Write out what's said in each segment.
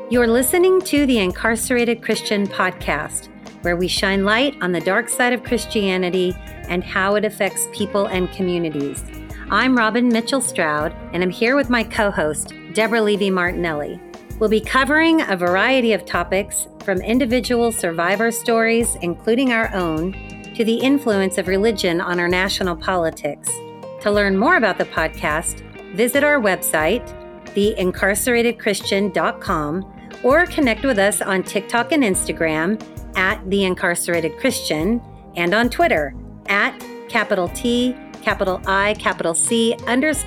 You're listening to the Incarcerated Christian Podcast, where we shine light on the dark side of Christianity and how it affects people and communities. I'm Robin Mitchell Stroud, and I'm here with my co-host, Deborah Levy Martinelli. We'll be covering a variety of topics, from individual survivor stories, including our own, to the influence of religion on our national politics. To learn more about the podcast, visit our website, theincarceratedchristian.com, or connect with us on TikTok and Instagram at The Incarcerated Christian, and on Twitter at capital T, capital I, capital C,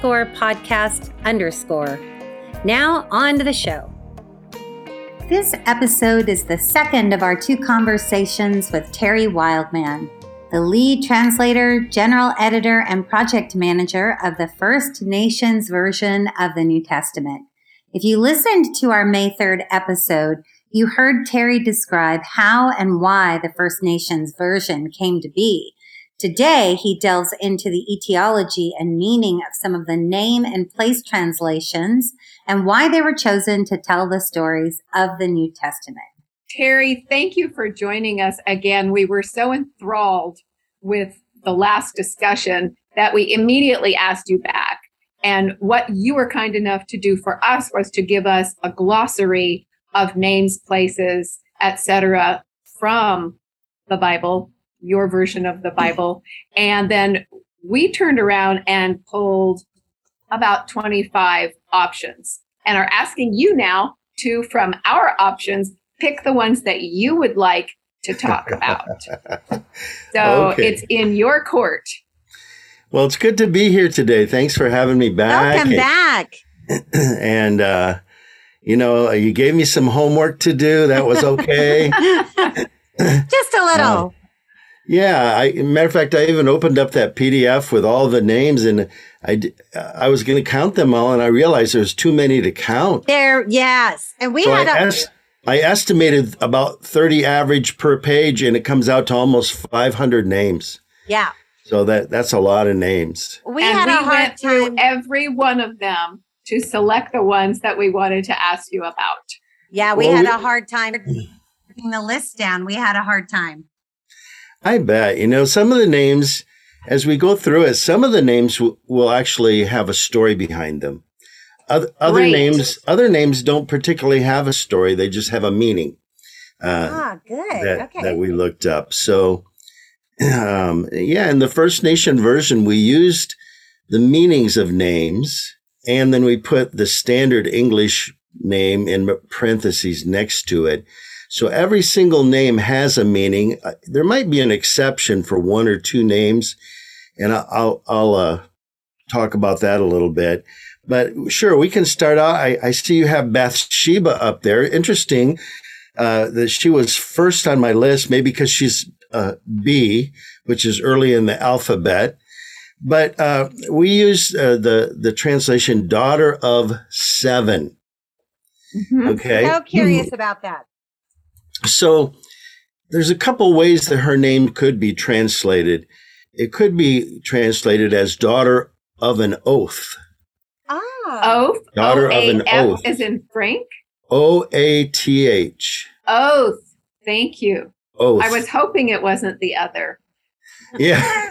_podcast_. Now on to the show. This episode is the second of our two conversations with Terry Wildman, the lead translator, general editor, and project manager of the First Nations version of the New Testament. If you listened to our May 3rd episode, you heard Terry describe how and why the First Nations version came to be. Today, he delves into the etiology and meaning of some of the name and place translations and why they were chosen to tell the stories of the New Testament. Terry, thank you for joining us again. We were so enthralled with the last discussion that we immediately asked you back. And what you were kind enough to do for us was to give us a glossary of names, places, etc. from the Bible, your version of the Bible. And then we turned around and pulled about 25 options and are asking you now to, from our options, pick the ones that you would like to talk about. So It's in your court. Well, it's good to be here today. Thanks for having me back. Welcome back. And, you gave me some homework to do. That was okay. Just a little. Matter of fact, I even opened up that PDF with all the names, and I was going to count them all, and I realized there's too many to count. Yes. And I estimated about 30 average per page, and it comes out to almost 500 names. Yeah. So that's a lot of names. We went through every one of them to select the ones that we wanted to ask you about. Yeah, we had a hard time putting the list down. We had a hard time. I bet. Some of the names, as we go through it, some of the names will actually have a story behind them. Other names don't particularly have a story. They just have a meaning. Good. That we looked up. So, in the First Nation version, we used the meanings of names, and then we put the standard English name in parentheses next to it. So every single name has a meaning. There might be an exception for one or two names, and I'll talk about that a little bit. But sure, we can start out. I see you have Bathsheba up there. Interesting that she was first on my list, maybe because she's B, which is early in the alphabet. But we use the translation daughter of seven. Mm-hmm. Okay. So curious about that. So there's a couple ways that her name could be translated. It could be translated as daughter of an oath. Oath? Daughter of an oath. As in Frank? OATH. Oath. Thank you. Oath. I was hoping it wasn't the other. Yeah.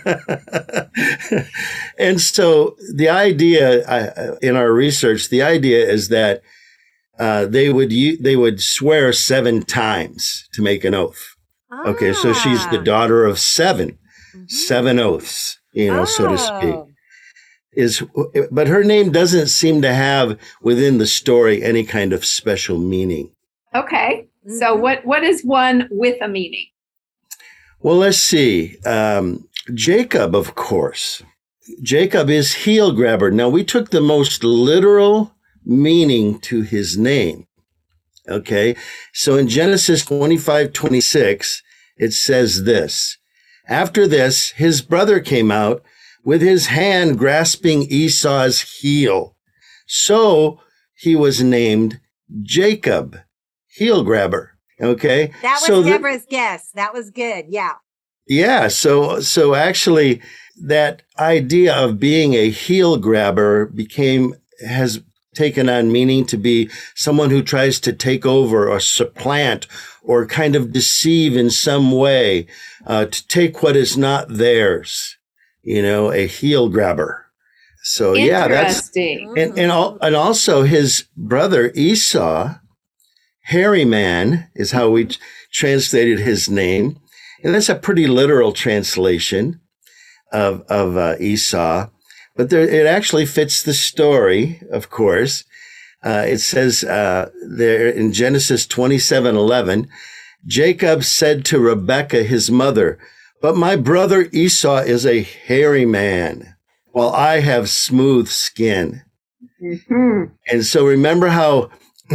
And so the idea in our research, the idea is that they would swear 7 times to make an oath. Okay, so she's the daughter of 7, 7 oaths, so to speak. But her name doesn't seem to have within the story any kind of special meaning. Okay, so what is one with a meaning? Well, let's see. Jacob, of course. Jacob is heel grabber. Now, we took the most literal meaning to his name. Okay, so in Genesis 25:26, it says this: after this, his brother came out with his hand grasping Esau's heel. So he was named Jacob, heel grabber. Okay. That was Deborah's guess. That was good. Yeah. Yeah. So actually that idea of being a heel grabber has taken on meaning to be someone who tries to take over or supplant or kind of deceive in some way, to take what is not theirs, a heel grabber. So yeah, that's interesting. and also his brother Esau, hairy man is how we translated his name. And that's a pretty literal translation of Esau. But it actually fits the story, of course. It says there in Genesis 27:11, Jacob said to Rebekah, his mother, "But my brother Esau is a hairy man, while I have smooth skin." Mm-hmm. And so remember how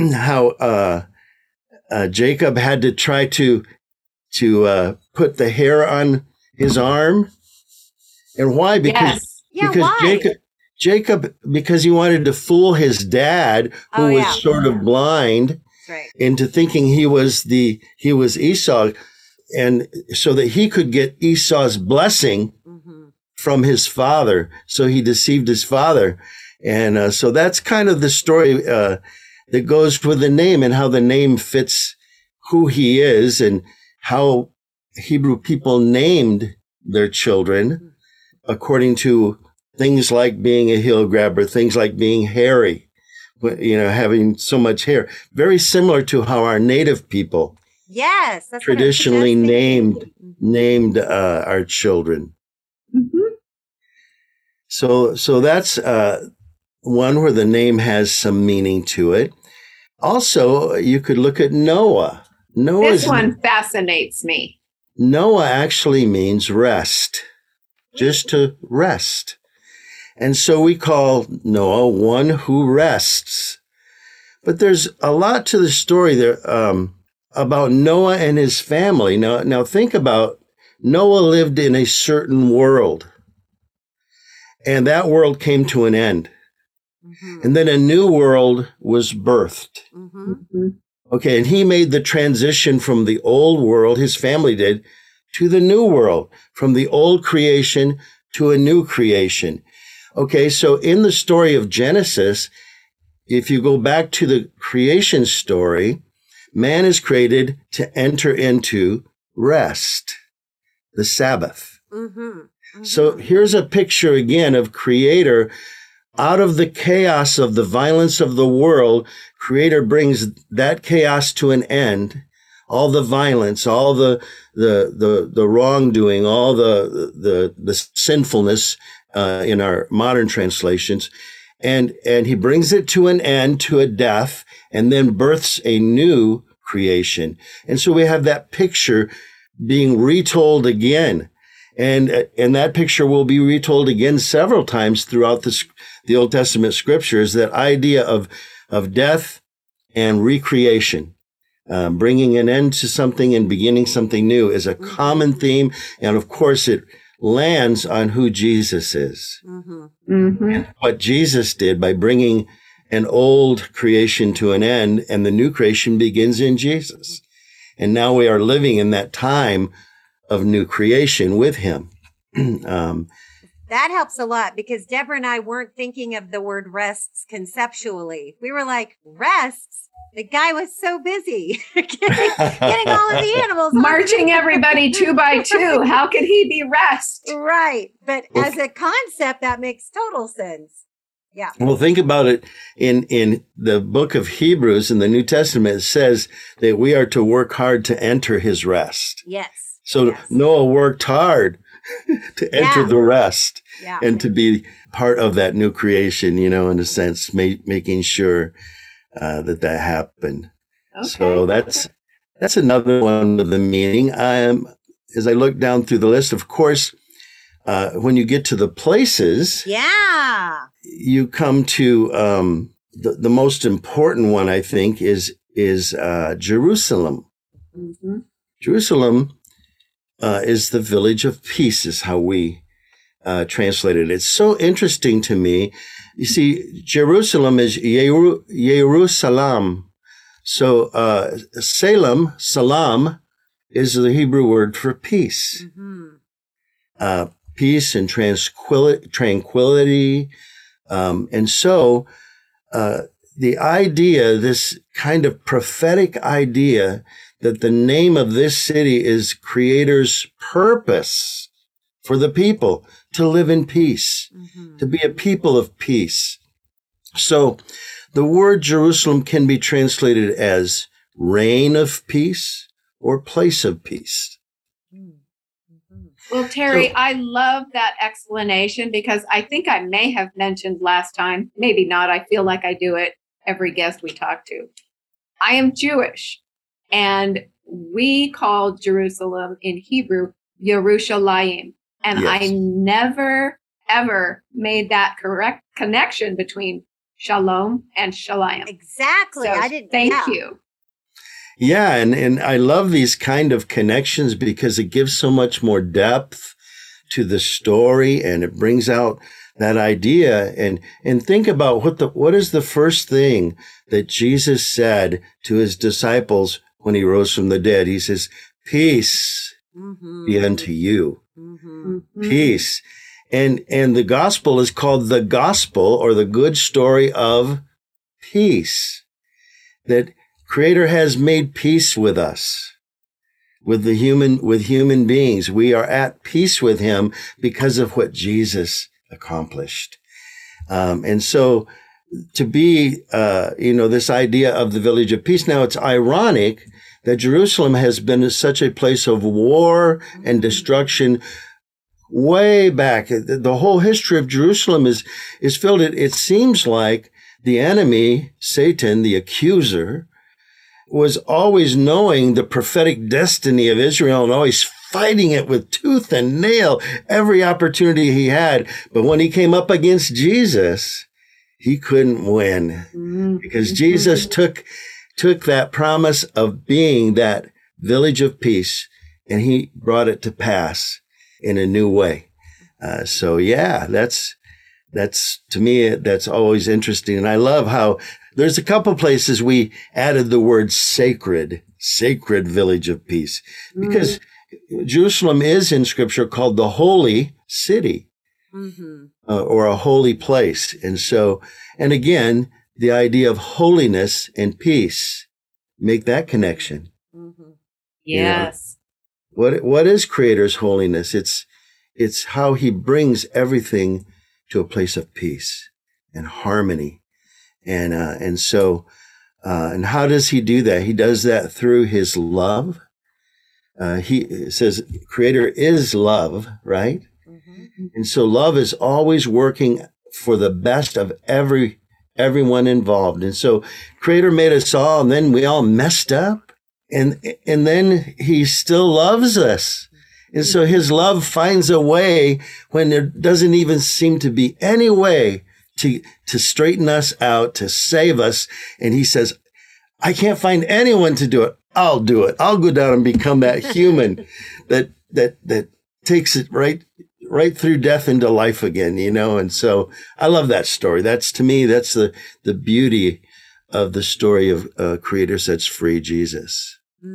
Jacob had to try to put the hair on his arm, and why? Because Yes. Jacob, because he wanted to fool his dad, who was sort of blind, into thinking he was Esau, and so that he could get Esau's blessing from his father. So he deceived his father, and so that's kind of the story that goes with the name and how the name fits who he is and how Hebrew people named their children according to things like being a heel grabber, things like being hairy, having so much hair. Very similar to how our native people that's traditionally named our children. Mm-hmm. So that's one where the name has some meaning to it. Also, you could look at Noah. This one fascinates me. Noah actually means rest, just to rest. And so we call Noah one who rests. But there's a lot to the story there about Noah and his family. Now think about Noah lived in a certain world, and that world came to an end. And then a new world was birthed. Okay, and he made the transition from the old world, his family did, to the new world, from the old creation to a new creation. Okay, so in the story of Genesis, if you go back to the creation story, man is created to enter into rest, the Sabbath. So here's a picture again of Creator. Out of the chaos of the violence of the world, Creator brings that chaos to an end. All the violence, all the wrongdoing, all the sinfulness in our modern translations, and he brings it to an end, to a death, and then births a new creation. And so we have that picture being retold again. And that picture will be retold again several times throughout the Old Testament scriptures, that idea of death and recreation, bringing an end to something and beginning something new is a common theme. And of course, it lands on who Jesus is. And what Jesus did by bringing an old creation to an end, and the new creation begins in Jesus. And now we are living in that time of new creation with him. That helps a lot, because Deborah and I weren't thinking of the word rests conceptually. We were like, rests? The guy was so busy getting all of the animals. Marching everybody 2 by 2. How could he be rest? Right. But as a concept, that makes total sense. Yeah. Well, think about it. In the book of Hebrews in the New Testament, it says that we are to work hard to enter his rest. Yes. So Noah worked hard to enter the rest and to be part of that new creation, in a sense, making sure that happened. Okay. So that's another one of the meaning. As I look down through the list, of course, when you get to the places, you come to the most important one, I think, is Jerusalem. Jerusalem is the village of peace, is how we translate it. It's so interesting to me. You see, Jerusalem is Jerusalem. So salam is the Hebrew word for peace. Peace and tranquility. And so the idea, this kind of prophetic idea that the name of this city is Creator's purpose for the people to live in peace, to be a people of peace. So the word Jerusalem can be translated as reign of peace or place of peace. Well, Terry, I love that explanation because I think I may have mentioned last time, maybe not. I feel like I do it every guest we talk to. I am Jewish, and we call Jerusalem in Hebrew Yerushalayim. And Yes. I never, ever made that correct connection between shalom and shalayim. Exactly. So I didn't. Thank yeah. you. Yeah, and I love these kind of connections because it gives so much more depth to the story, and it brings out that idea. And think about what is the first thing that Jesus said to his disciples when he rose from the dead? He says, "Peace be unto you." Peace. And the gospel is called the gospel, or the good story of peace. That Creator has made peace with us, with human beings. We are at peace with him because of what Jesus accomplished. And so to be, this idea of the village of peace. Now, it's ironic that Jerusalem has been such a place of war and destruction way back. The whole history of Jerusalem is filled. It seems like the enemy, Satan, the accuser, was always knowing the prophetic destiny of Israel and always fighting it with tooth and nail every opportunity he had. But when he came up against Jesus, he couldn't win because Jesus took that promise of being that village of peace, and he brought it to pass in a new way. So yeah, that's to me, that's always interesting. And I love how there's a couple places we added the word sacred village of peace, because Jerusalem is in scripture called the holy city, or a holy place. And so, and again, the idea of holiness and peace, make that connection. Yes. You know, what is Creator's holiness? It's how he brings everything to a place of peace and harmony. And so how does he do that? He does that through his love. He says Creator is love, right? And so love is always working for the best of everyone involved. And so Creator made us all, and then we all messed up, and then he still loves us. And so his love finds a way when there doesn't even seem to be any way to straighten us out, to save us. And he says, I can't find anyone to do it. I'll do it. I'll go down and become that human that takes it right through death into life again, you know? And so I love that story. That's, to me, that's the beauty of the story of Creator Sets Free, Jesus.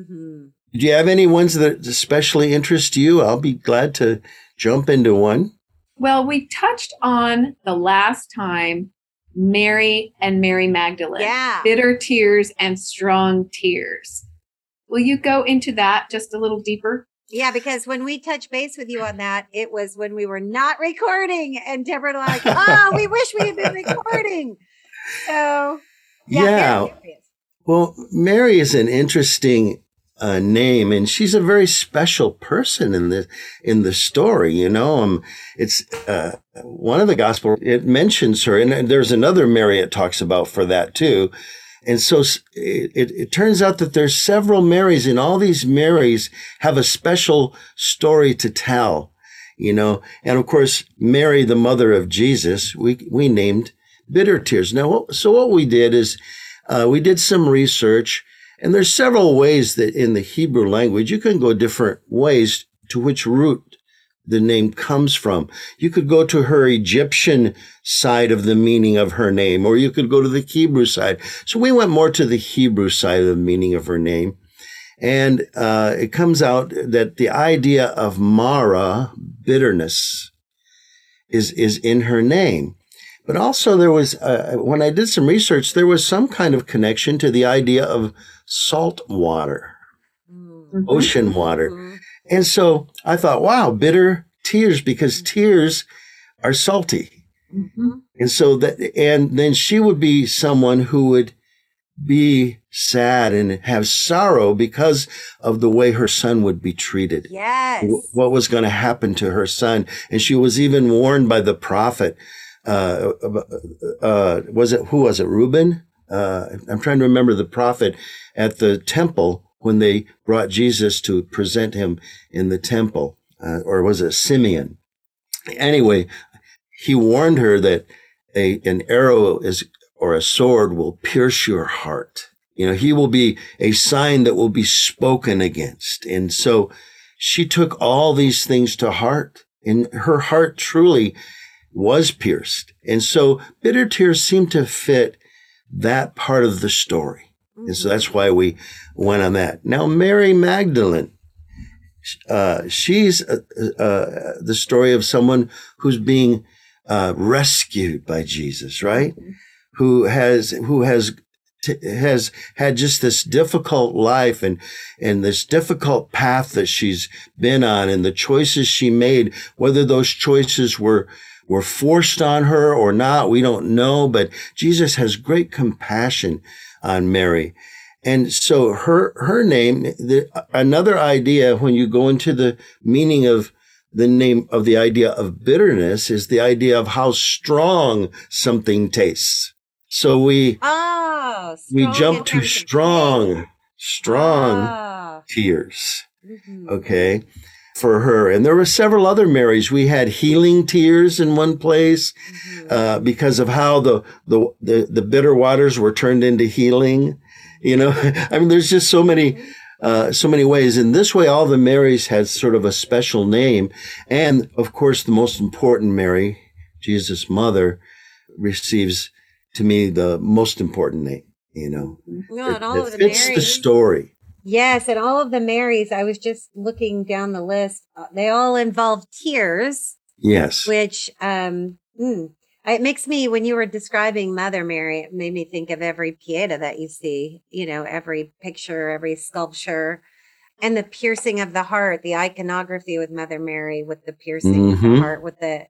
Do you have any ones that especially interest you? I'll be glad to jump into one. Well, we touched on the last time Mary and Mary Magdalene. Yeah. Bitter tears and strong tears. Will you go into that just a little deeper? Yeah, because when we touched base with you on that, it was when we were not recording, and Deborah and I, like, we wish we had been recording. So, yeah. Well, Mary is an interesting name, and she's a very special person in the story. You know, it's one of the gospel, it mentions her, and there's another Mary it talks about for that too. And so it turns out that there's several Marys, and all these Marys have a special story to tell, you know. And of course, Mary, the mother of Jesus, we named Bitter Tears. Now, so what we did is we did some research, and there's several ways that in the Hebrew language, you can go different ways to which root the name comes from. You could go to her Egyptian side of the meaning of her name, or you could go to the Hebrew side. So we went more to the Hebrew side of the meaning of her name. And it comes out that the idea of Mara, bitterness, is in her name. But also there was, when I did some research, there was some kind of connection to the idea of salt water, ocean water. And so I thought, wow, bitter tears, because tears are salty. And so and then she would be someone who would be sad and have sorrow because of the way her son would be treated. Yes. What was going to happen to her son. And she was even warned by the prophet. Who was it? Reuben? I'm trying to remember the prophet at the temple when they brought Jesus to present him in the temple, or was it Simeon? Anyway, he warned her that an arrow or a sword will pierce your heart. He will be a sign that will be spoken against. And so she took all these things to heart, and her heart truly was pierced. And so bitter tears seem to fit that part of the story. And so that's why we went on that. Now, Mary Magdalene, she's the story of someone who's being rescued by Jesus, right? Who has had just this difficult life and this difficult path that she's been on, and the choices she made, whether those choices were forced on her or not, we don't know, but Jesus has great compassion on Mary. And so her name, another idea when you go into the meaning of the name of the idea of bitterness is the idea of how strong something tastes. So we jump to strong tears. Okay. For her. And there were several other Marys. We had healing tears in one place, because of how the bitter waters were turned into healing. I mean, there's just so many ways. In this way, all the Marys had sort of a special name. And of course, the most important Mary, Jesus' mother, receives, to me, the most important name, that fits the story. Yes, and all of the Marys, I was just looking down the list, they all involve tears. Yes. Which, it makes me, when you were describing Mother Mary, it made me think of every Pieta that you see, every picture, every sculpture, and the piercing of the heart, the iconography with Mother Mary, with the piercing of the heart, with the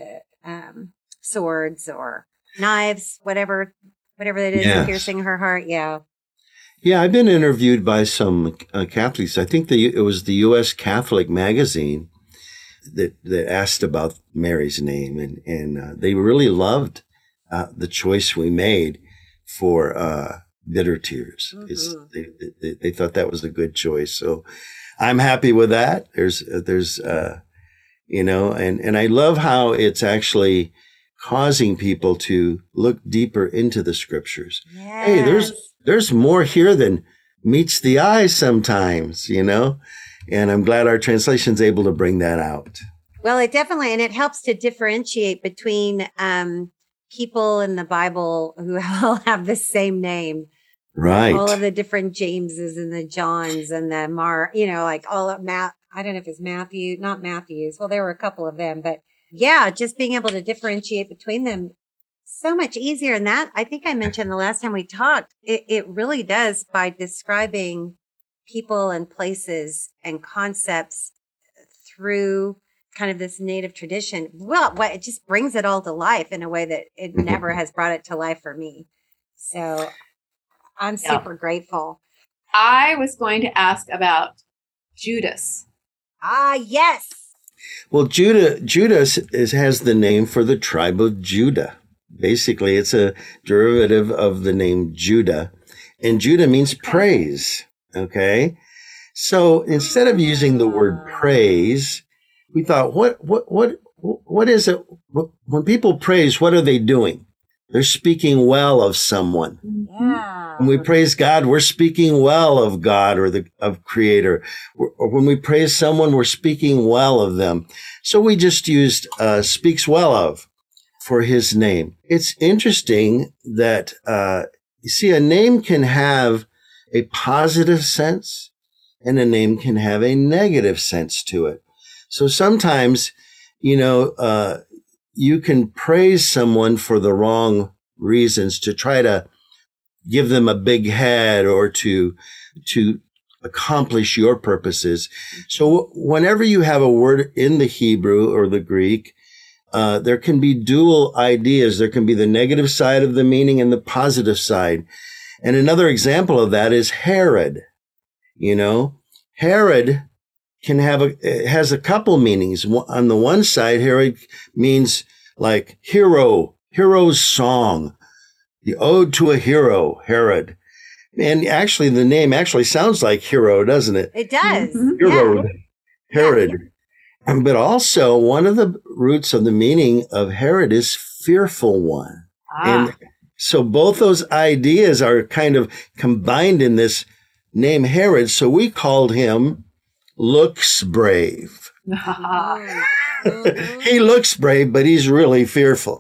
swords or knives, whatever it is, piercing her heart. Yeah. Yeah, I've been interviewed by some Catholics. I think it was the U.S. Catholic magazine that asked about Mary's name, and they really loved the choice we made for bitter tears. They thought that was a good choice. So I'm happy with that. There's and I love how it's actually causing people to look deeper into the scriptures. Yes. Hey, there's more here than meets the eye sometimes, and I'm glad our translation's able to bring that out. Well, it definitely, and it helps to differentiate between people in the Bible who all have the same name. Right. All of the different Jameses and the Johns and the like all of I don't know if it's Matthew, not Matthews. Well, there were a couple of them, but yeah, just being able to differentiate between them. So much easier. And that, I think I mentioned the last time we talked, it really does, by describing people and places and concepts through kind of this native tradition. Well, it just brings it all to life in a way that it never has brought it to life for me. So I'm super grateful. I was going to ask about Judas. Yes. Well, Judas has the name for the tribe of Judah. Basically, it's a derivative of the name Judah, and Judah means praise. Okay. So instead of using the word praise, we thought, what is it? When people praise, what are they doing? They're speaking well of someone. Yeah. When we praise God, we're speaking well of God or of Creator. Or when we praise someone, we're speaking well of them. So we just used speaks well of for his name. It's interesting that, you see, a name can have a positive sense and a name can have a negative sense to it. So sometimes, you can praise someone for the wrong reasons, to try to give them a big head or to accomplish your purposes. So whenever you have a word in the Hebrew or the Greek, there can be dual ideas. There can be the negative side of the meaning and the positive side. And another example of that is Herod. Herod has a couple meanings. On the one side, Herod means like hero's song, the ode to a hero, Herod. And actually, the name actually sounds like hero, doesn't it? It does. Hero, Yeah. Herod. Yeah. But also, one of the roots of the meaning of Herod is fearful one. And so both those ideas are kind of combined in this name Herod. So we called him looks brave. He looks brave, but he's really fearful.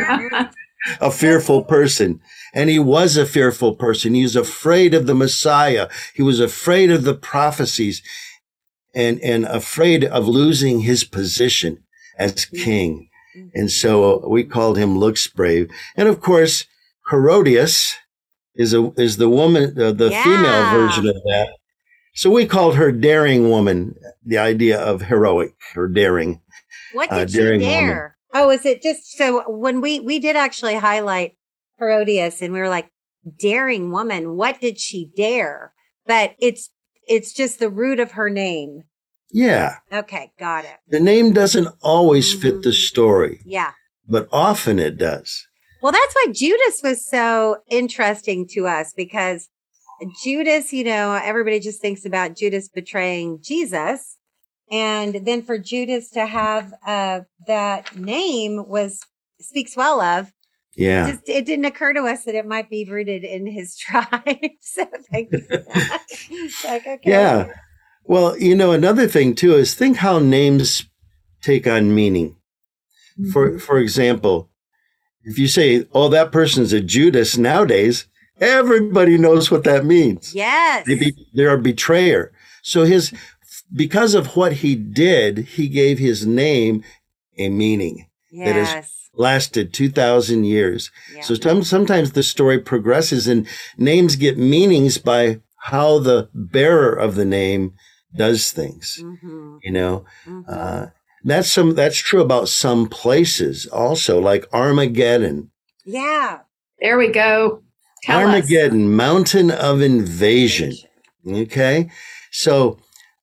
A fearful person. And he was a fearful person. He was afraid of the Messiah. He was afraid of the prophecies and afraid of losing his position as king. And so we called him looks brave. And of course, Herodias is the woman, the female version of that. So we called her daring woman, the idea of heroic or daring. What did she dare? Woman. Oh, is it just so when we did actually highlight Herodias and we were like, daring woman, what did she dare? But it's just the root of her name. Yeah. Okay, got it. The name doesn't always fit the story. Yeah. But often it does. Well, that's why Judas was so interesting to us, because Judas, everybody just thinks about Judas betraying Jesus. And then for Judas to have that name speaks well of. Yeah. It didn't occur to us that it might be rooted in his tribe. So thank you for that. Okay. Yeah. Well, another thing too is think how names take on meaning. Mm-hmm. For example, if you say, oh, that person's a Judas nowadays, everybody knows what that means. Yes. They're a betrayer. So because of what he did, he gave his name a meaning that has lasted 2,000 years. Yeah. So sometimes the story progresses and names get meanings by how the bearer of the name does things. Mm-hmm. Mm-hmm. That's true about some places also, like Armageddon. Yeah. There we go. Tell Armageddon, us. Mountain of Invasion. Okay. So,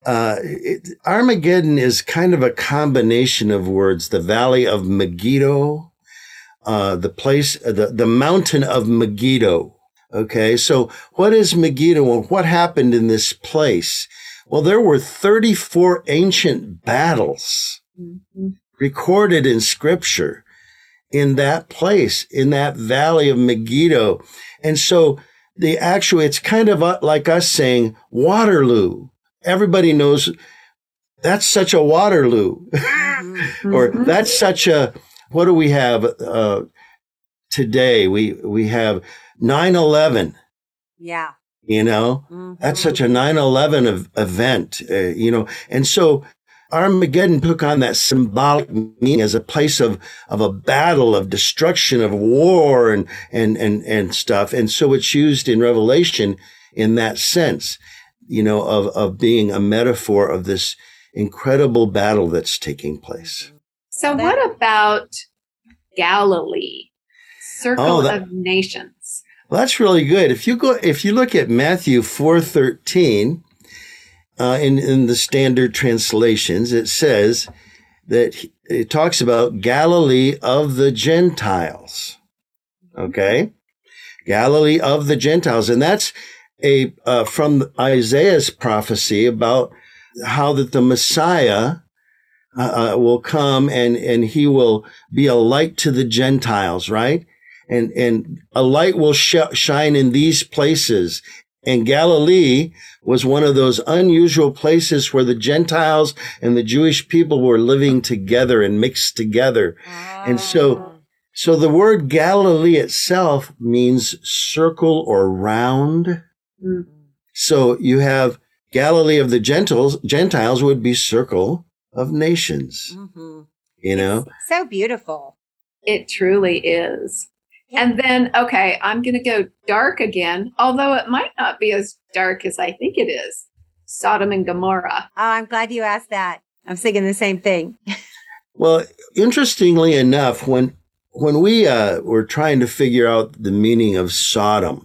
Armageddon is kind of a combination of words. The Valley of Megiddo, the Mountain of Megiddo. Okay. So what is Megiddo and what happened in this place? Well, there were 34 ancient battles recorded in scripture in that place, in that Valley of Megiddo. And so it's kind of like us saying Waterloo. Everybody knows that's such a Waterloo. Or that's such a, what do we have today? We have 9/11. Yeah. That's such a 9/11 event, and so Armageddon took on that symbolic meaning as a place of a battle, of destruction, of war and stuff. And so it's used in Revelation in that sense, of being a metaphor of this incredible battle that's taking place. So what about Galilee, Circle of Nations? Well, that's really good. If you look at Matthew 4:13, in the standard translations, it says that it talks about Galilee of the Gentiles. Okay? Galilee of the Gentiles. And that's from Isaiah's prophecy about how that the Messiah will come and he will be a light to the Gentiles, right? And a light will shine in these places. And Galilee was one of those unusual places where the Gentiles and the Jewish people were living together and mixed together. Oh. And so the word Galilee itself means circle or round. Mm-hmm. So you have Galilee of the Gentiles would be circle of nations. Mm-hmm. So beautiful. It truly is. And then, okay, I'm going to go dark again, although it might not be as dark as I think it is. Sodom and Gomorrah. Oh, I'm glad you asked that. I'm thinking the same thing. Well, interestingly enough, when we were trying to figure out the meaning of Sodom,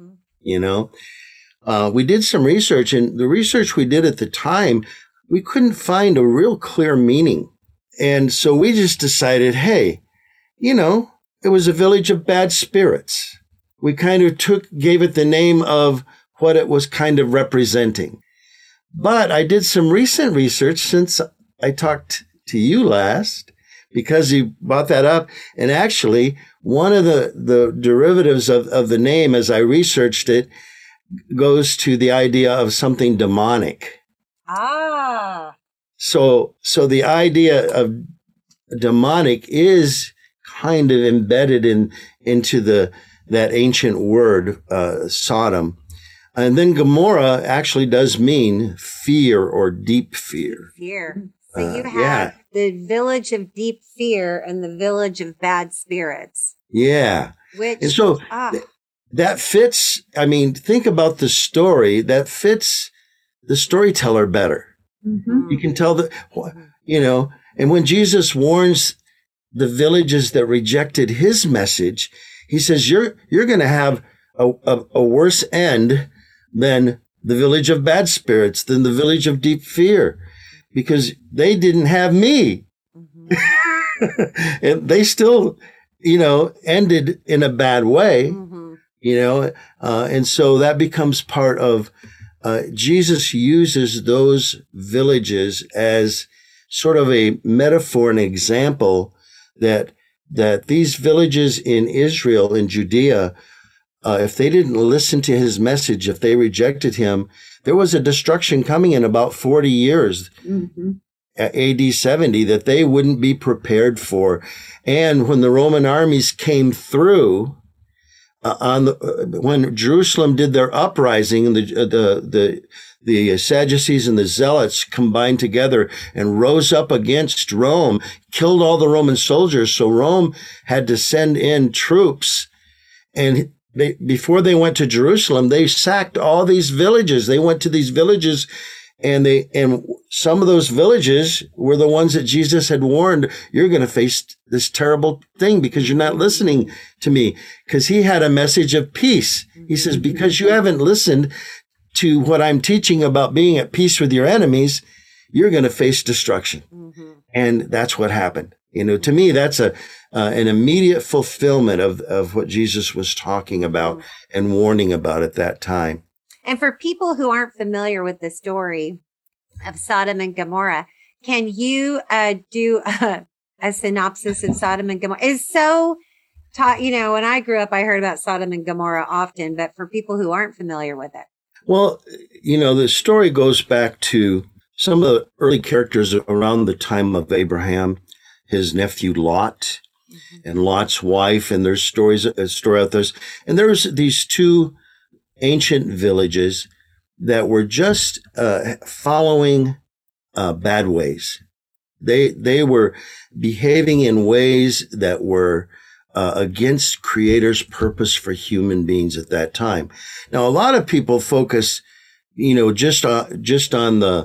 we did some research, and the research we did at the time, we couldn't find a real clear meaning. And so we just decided, hey, it was a village of bad spirits. We kind of gave it the name of what it was kind of representing. But I did some recent research since I talked to you last, because you brought that up. And actually, one of the derivatives of the name, as I researched it, goes to the idea of something demonic. Ah. So the idea of demonic is kind of embedded into that ancient word, Sodom. And then Gomorrah actually does mean fear or deep fear. Fear. So you have the village of deep fear and the village of bad spirits. Yeah. And so that fits, think about the story, that fits the storyteller better. Mm-hmm. You can tell and when Jesus warns the villages that rejected his message, he says, you're going to have a worse end than the village of bad spirits, than the village of deep fear, because they didn't have me. Mm-hmm. And they still, ended in a bad way, and so that becomes part of, Jesus uses those villages as sort of a metaphor, an example that these villages in Israel, in Judea, if they didn't listen to his message, if they rejected him, there was a destruction coming in about 40 years, AD 70, that they wouldn't be prepared for. And when the Roman armies came through, when Jerusalem did their uprising, and the Sadducees and the Zealots combined together and rose up against Rome, killed all the Roman soldiers. So Rome had to send in troops, and before they went to Jerusalem, they sacked all these villages. They went to these villages, and some of those villages were the ones that Jesus had warned, you're going to face this terrible thing because you're not listening to me. Because he had a message of peace. He says, because you haven't listened to what I'm teaching about being at peace with your enemies, you're going to face destruction. Mm-hmm. And that's what happened. To me, that's an immediate fulfillment of what Jesus was talking about and warning about at that time. And for people who aren't familiar with the story of Sodom and Gomorrah, can you do a synopsis of Sodom and Gomorrah? It's so taught, when I grew up, I heard about Sodom and Gomorrah often, but for people who aren't familiar with it. Well, the story goes back to some of the early characters around the time of Abraham, his nephew Lot, and Lot's wife, and there's a story out there. And there's these two ancient villages that were just following bad ways. They were behaving in ways that were against Creator's purpose for human beings at that time. Now, a lot of people focus, just on the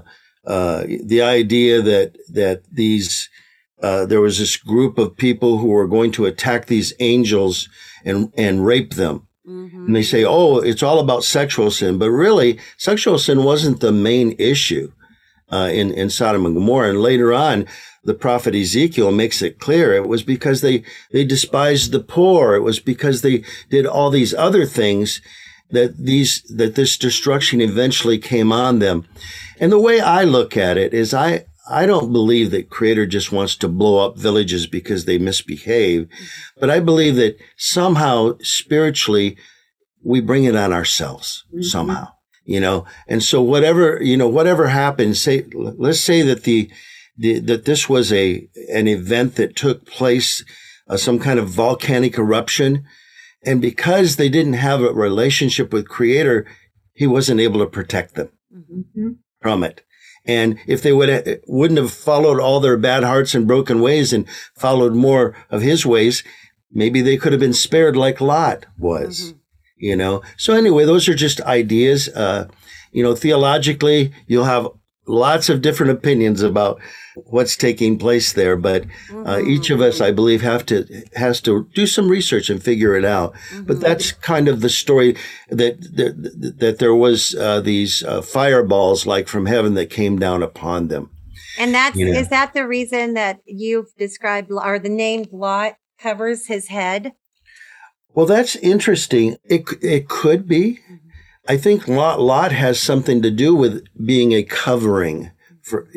idea that these there was this group of people who were going to attack these angels and rape them. Mm-hmm. And they say, oh, it's all about sexual sin. But really, sexual sin wasn't the main issue in Sodom and Gomorrah. And later on, the prophet Ezekiel makes it clear it was because they despised the poor. It was because they did all these other things that this destruction eventually came on them. And the way I look at it is I don't believe that Creator just wants to blow up villages because they misbehave, but I believe that somehow spiritually we bring it on ourselves somehow, and so whatever happens, let's say that that this was an event that took place, some kind of volcanic eruption. And because they didn't have a relationship with Creator, he wasn't able to protect them from it. And if they wouldn't have followed all their bad hearts and broken ways and followed more of his ways, maybe they could have been spared like Lot was, So anyway, those are just ideas. Theologically, you'll have lots of different opinions about what's taking place there, but each of us, I believe, has to do some research and figure it out. But that's kind of the story that there was these fireballs like from heaven that came down upon them. And is that the reason that you've described, or the name Lot covers his head? Well, that's interesting. It could be. I think Lot has something to do with being a covering for,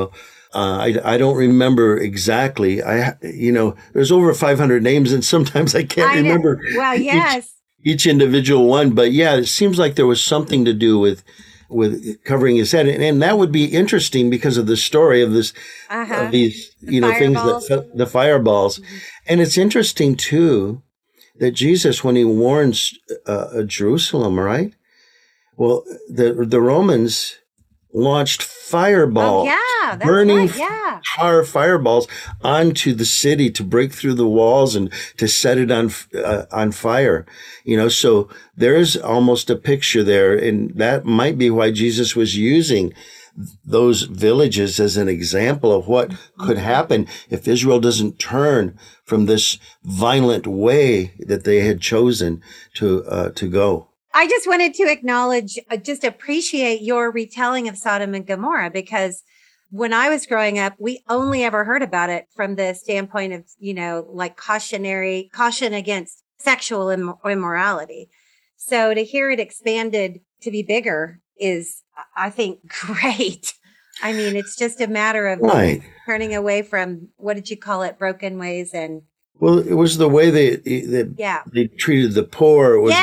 I don't remember exactly. There's over 500 names and sometimes I can't remember. Well, yes. Each individual one. But yeah, it seems like there was something to do with covering his head. And that would be interesting because of the story of this, of these, things the fireballs. And it's interesting too that Jesus, when he warns Jerusalem, right? Well, the Romans launched fireballs, burning tar fireballs onto the city to break through the walls and to set it on fire. So there's almost a picture there, and that might be why Jesus was using those villages as an example of what could happen if Israel doesn't turn from this violent way that they had chosen to go. I just wanted to acknowledge, just appreciate your retelling of Sodom and Gomorrah, because when I was growing up, we only ever heard about it from the standpoint of, like caution against sexual immorality. So to hear it expanded to be bigger is, I think, great. I mean, it's just a matter of turning away from, what did you call it, broken ways and... Well, it was the way they treated the poor. It was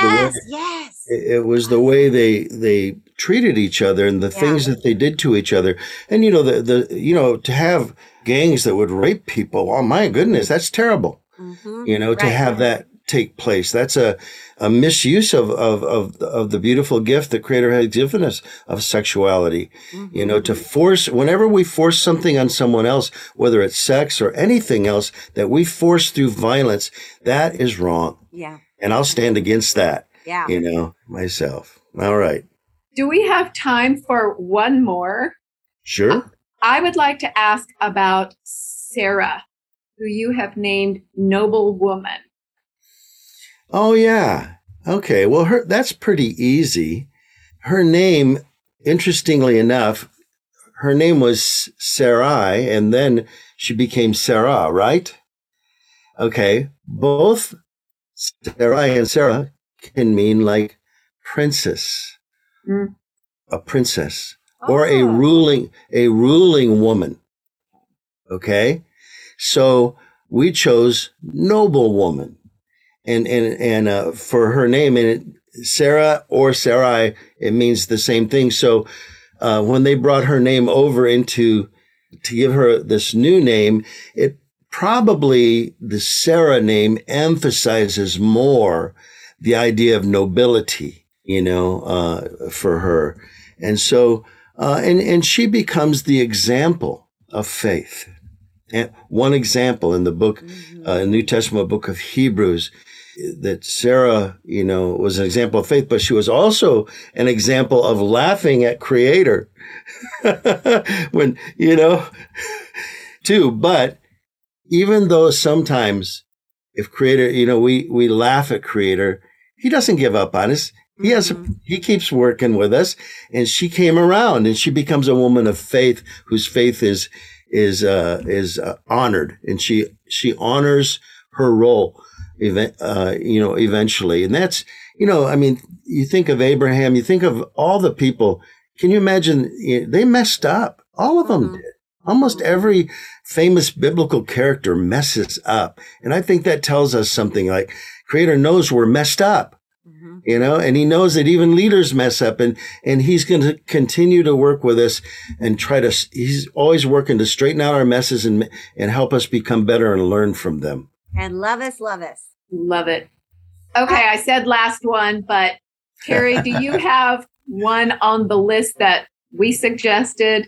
It was the way they treated each other and the things that they did to each other. And to have gangs that would rape people. Oh my goodness, that's terrible. To have that take place. That's a misuse of the beautiful gift that Creator has given us of sexuality. To force, whenever we force something on someone else, whether it's sex or anything else that we force through violence, that is wrong. Yeah. And I'll stand against that. Yeah. Myself. All right. Do we have time for one more? Sure. I would like to ask about Sarah, who you have named Noble Woman. Oh, yeah. Okay. Well, that's pretty easy. Her name, interestingly enough, her name was Sarai, and then she became Sarah, right? Okay. Both Sarai and Sarah can mean like princess, a princess, or a ruling woman. Okay. So we chose noble woman. And for her name, and Sarah or Sarai, it means the same thing. So when they brought her name over to give her this new name, it probably, the Sarah name emphasizes more the idea of nobility, for her. And so, and she becomes the example of faith. And one example in the book, New Testament book of Hebrews, that Sarah, was an example of faith, but she was also an example of laughing at Creator. When, too. But even though sometimes if Creator, we laugh at Creator, he doesn't give up on us. He keeps working with us, and she came around and she becomes a woman of faith whose faith is honored, and she honors her role, eventually. And that's, you think of Abraham, you think of all the people. Can you imagine? They messed up. All of them did. Almost every famous biblical character messes up. And I think that tells us something, like Creator knows we're messed up. And he knows that even leaders mess up, and he's going to continue to work with us and he's always working to straighten out our messes and help us become better and learn from them. And love us. Love it. Okay. I said last one, but Terry, do you have one on the list that we suggested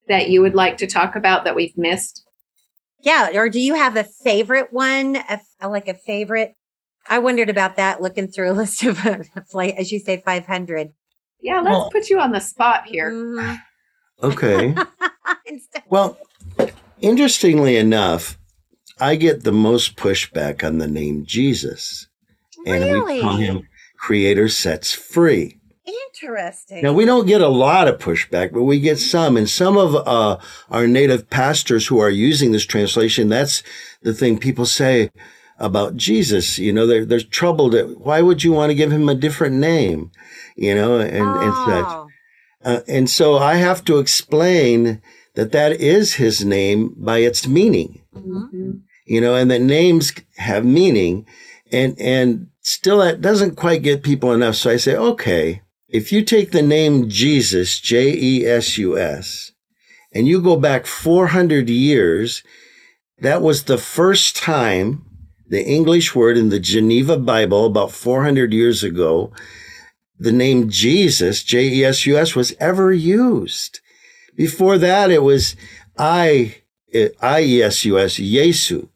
that you would like to talk about that we've missed? Yeah. Or do you have a favorite one? Like a favorite? I wondered about that looking through a list of, as you say, 500. Yeah, let's put you on the spot here. Mm-hmm. Okay. Well, interestingly enough, I get the most pushback on the name Jesus. And Really? we call him Creator Sets Free. Interesting. Now, we don't get a lot of pushback, but we get some. And some of our native pastors who are using this translation, that's the thing people say about Jesus. You know, they're troubled at, why would you want to give him a different name? You know, and such. And so I have to explain that is his name by its meaning. Mm-hmm. You know, and that names have meaning. And still that doesn't quite get people enough. So I say, okay, if you take the name Jesus, Jesus, and you go back 400 years, that was the first time the English word in the Geneva Bible about 400 years ago, the name Jesus, Jesus, was ever used. Before that, it was Iesus, Yesu,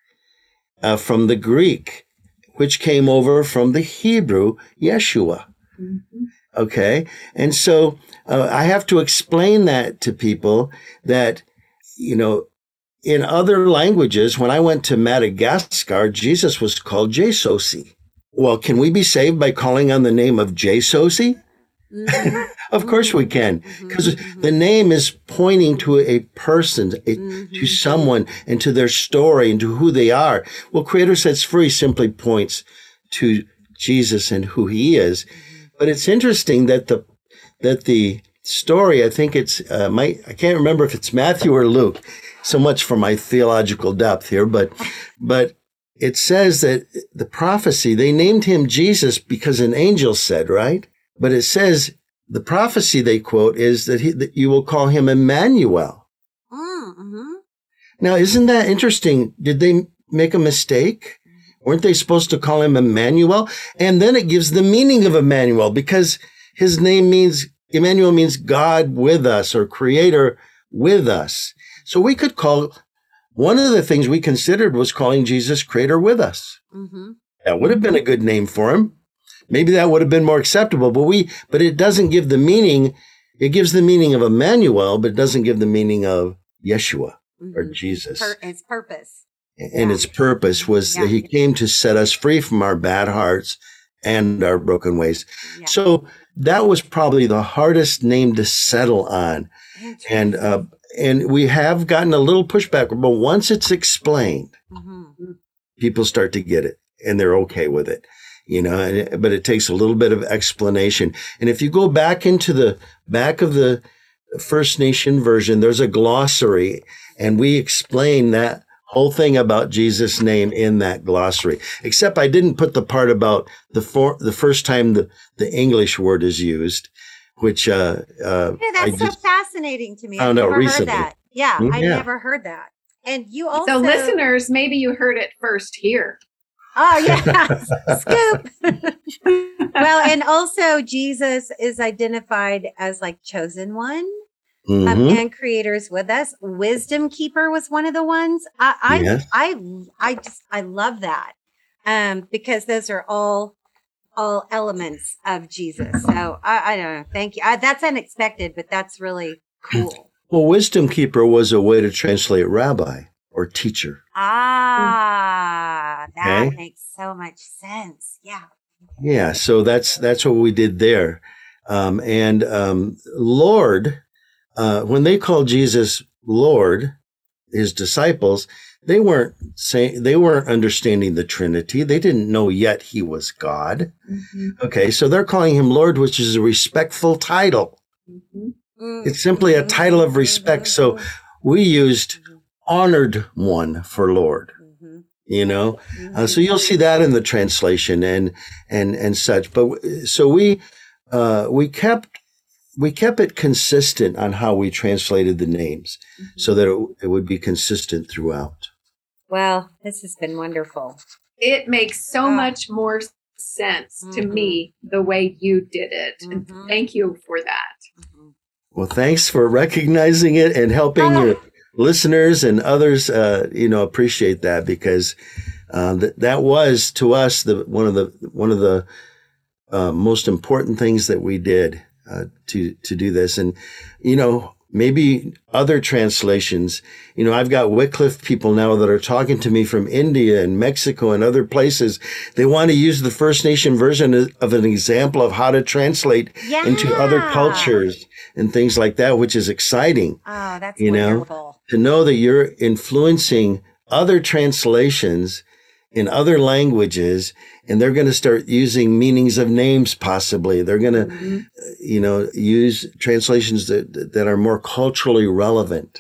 from the Greek, which came over from the Hebrew, Yeshua. Mm-hmm. Okay. And so I have to explain that to people that, you know, in other languages, when I went to Madagascar, Jesus was called Jesosi. Well, can we be saved by calling on the name of Jesosi? Mm-hmm. Of course we can, because the name is pointing to a person, to someone, and to their story, and to who they are. Well, Creator Sets Free simply points to Jesus and who he is. But it's interesting that the story, I think it's I can't remember if it's Matthew or Luke. So much for my theological depth here, but it says that the prophecy, they named him Jesus because an angel said, right? But it says the prophecy they quote is that you will call him Emmanuel. Mm-hmm. Now, isn't that interesting? Did they make a mistake? Weren't they supposed to call him Emmanuel? And then it gives the meaning of Emmanuel, because his name Emmanuel means God with us, or Creator with us. So we could call, one of the things we considered was calling Jesus Creator with us. Mm-hmm. That would have been a good name for him. Maybe that would have been more acceptable, but it doesn't give the meaning. It gives the meaning of Emmanuel, but it doesn't give the meaning of Yeshua or Jesus. Its purpose. And its purpose was that he came to set us free from our bad hearts and our broken ways. Yeah. So that was probably the hardest name to settle on. And we have gotten a little pushback, but once it's explained, people start to get it and they're okay with it, you know, but it takes a little bit of explanation. And if you go back into the back of the First Nation version, there's a glossary, and we explain that whole thing about Jesus' name in that glossary, except I didn't put the part about the first time the English word is used, which, that's so fascinating to me. I've never heard that. Yeah, I never heard that. And you also. So listeners, maybe you heard it first here. Oh, yeah. Scoop. Well, and also Jesus is identified as like chosen one. And creators with us. Wisdom keeper was one of the ones. I love that. Because those are all elements of Jesus. So I don't know. Thank you. That's unexpected, but that's really cool. Well, wisdom keeper was a way to translate rabbi or teacher. That makes so much sense. Yeah. Yeah. So that's what we did there. Lord, when they called Jesus Lord, his disciples, they weren't understanding the Trinity. They didn't know yet he was God. Mm-hmm. Okay, so they're calling him Lord, which is a respectful title. Mm-hmm. It's simply a title of respect. So we used honored one for Lord. Mm-hmm. You know, so you'll see that in the translation and such. But so we kept it consistent on how we translated the names, so that it would be consistent throughout. Well, this has been wonderful. It makes so much more sense to me the way you did it. And thank you for that. Well, thanks for recognizing it and helping your listeners and others, appreciate that, because that was to us one of the most important things that we did to do this. And maybe other translations. I've got Wycliffe people now that are talking to me from India and Mexico and other places. They want to use the First Nation version of an example of how to translate into other cultures and things like that, which is exciting. Oh, that's wonderful. To know that you're influencing other translations in other languages, and they're going to start using meanings of names. Possibly they're going to, use translations that are more culturally relevant.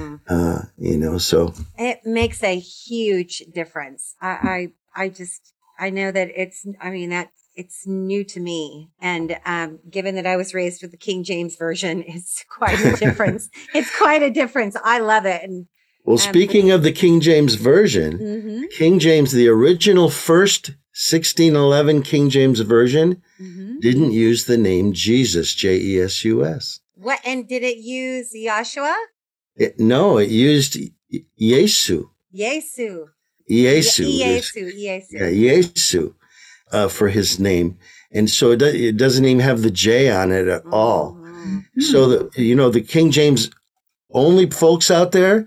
So it makes a huge difference. I know that it's new to me, and given that I was raised with the King James version, it's quite a difference. It's quite a difference. I love it. And well, speaking of the King James version, King James, the original first 1611 King James version, didn't use the name Jesus, Jesus. What? And did it use Yahshua? No, it used Yesu. Yesu. Yesu, for his name. And so it doesn't even have the J on it at all. So, the King James only folks out there,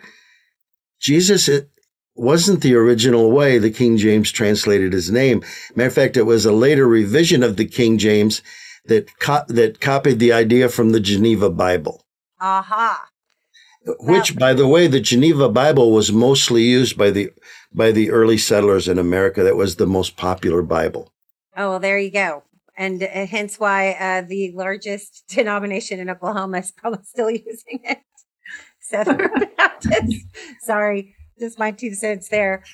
Jesus, it wasn't the original way the King James translated his name. Matter of fact, it was a later revision of the King James that copied the idea from the Geneva Bible. Aha. Which, by the way, the Geneva Bible was mostly used by the early settlers in America. That was the most popular Bible. Oh, well, there you go. And hence why the largest denomination in Oklahoma is probably still using it. Southern Baptist. Sorry, just my 2 cents there.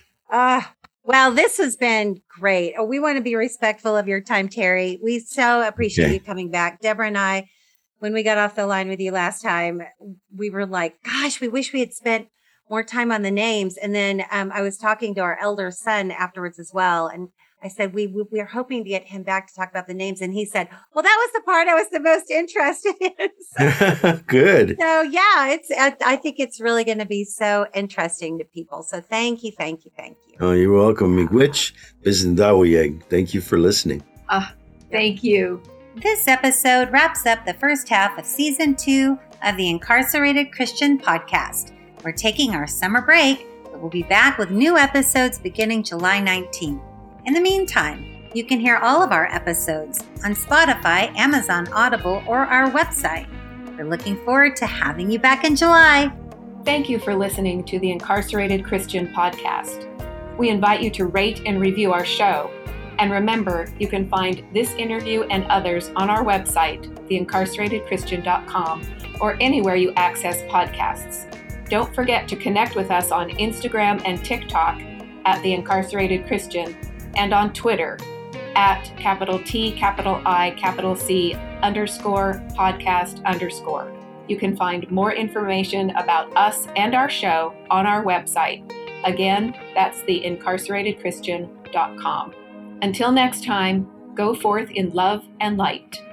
Well, this has been great. Oh, we want to be respectful of your time, Terry. We so appreciate you coming back. Deborah and I, when we got off the line with you last time, we were like, gosh, we wish we had spent more time on the names. And then I was talking to our elder son afterwards as well. And I said, we are hoping to get him back to talk about the names. And he said, well, that was the part I was the most interested in. So, good. So yeah, I think it's really going to be so interesting to people. So thank you. Oh, you're welcome. Miigwech Bizindawiyeg. Thank you for listening. Thank you. This episode wraps up the first half of season 2 of the Incarcerated Christian Podcast. We're taking our summer break, but we'll be back with new episodes beginning July 19th. In the meantime, you can hear all of our episodes on Spotify, Amazon Audible, or our website. We're looking forward to having you back in July. Thank you for listening to the Incarcerated Christian Podcast. We invite you to rate and review our show. And remember, you can find this interview and others on our website, theincarceratedchristian.com, or anywhere you access podcasts. Don't forget to connect with us on Instagram and TikTok at The Incarcerated Christian, and on Twitter at @T, I, C _podcast_. You can find more information about us and our show on our website. Again, that's theincarceratedchristian.com. Until next time, go forth in love and light.